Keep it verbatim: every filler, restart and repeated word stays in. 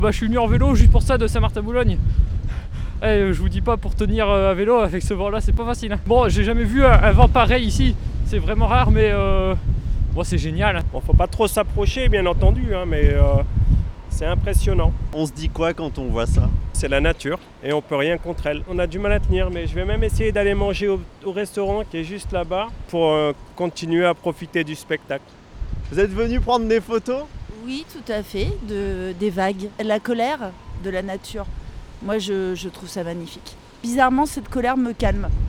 Bah je suis venu en vélo juste pour ça de Saint-Martin-Boulogne. Eh, je vous dis pas, pour tenir à vélo avec ce vent là c'est pas facile. Bon, j'ai jamais vu un, un vent pareil ici, c'est vraiment rare, mais euh, bon, c'est génial. Bon, faut pas trop s'approcher bien entendu, hein, mais euh, c'est impressionnant. On se dit quoi quand on voit ça? C'est la nature et on peut rien contre elle. On a du mal à tenir, mais je vais même essayer d'aller manger au, au restaurant qui est juste là-bas pour euh, continuer à profiter du spectacle. Vous êtes venu prendre des photos? Oui, tout à fait, de, des vagues. La colère de la nature. Moi, je, je trouve ça magnifique. Bizarrement, cette colère me calme.